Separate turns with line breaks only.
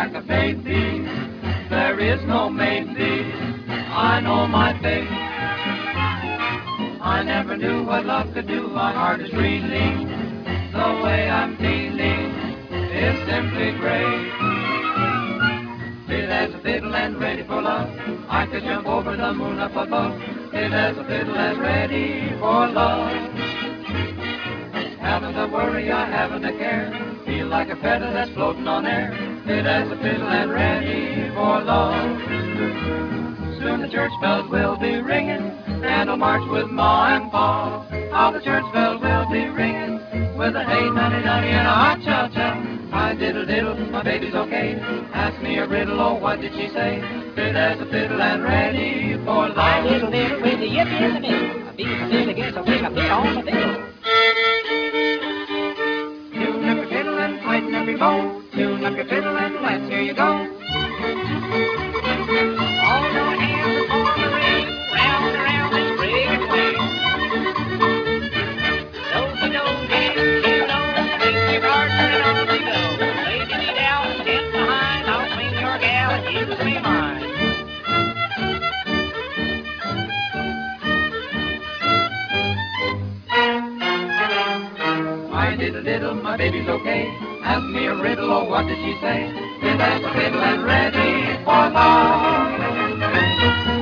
like a baby. There is no maybe, I know my fate. I never knew what love could do. My heart is reeling. The way I'm feeling is simply great. Fit as a fiddle and ready for love. I could jump over the moon up above. Fit as a fiddle and ready for love. Haven't a worry, I haven't a care. Feel like a feather that's floating on air. Fit as a fiddle and ready for love. Soon the church bells will be ringing, and I'll march with Ma and Pa. How the church bells will be ringing, with a hey nunny nunny and a ha cha cha. I diddle diddle, my baby's okay. Ask me a riddle, oh what did she say? Fit as a fiddle and ready for love.
I diddle diddle with the yippee in the middle. I beat the fiddle against the wing, I beat on the fiddle.
Tune up your fiddle and tighten up your bow. Tune up your fiddle and let's hear you go.
All your hands are for the ring, round and round this rigged swing. Do-si-do, do-si-do, swing your partner and on we go. Lay me down and get behind, I'll swing your gal and you swing mine.
I diddle diddle, my baby's okay. Ask me a riddle, oh what did she say? Fit as a fiddle and ready for love.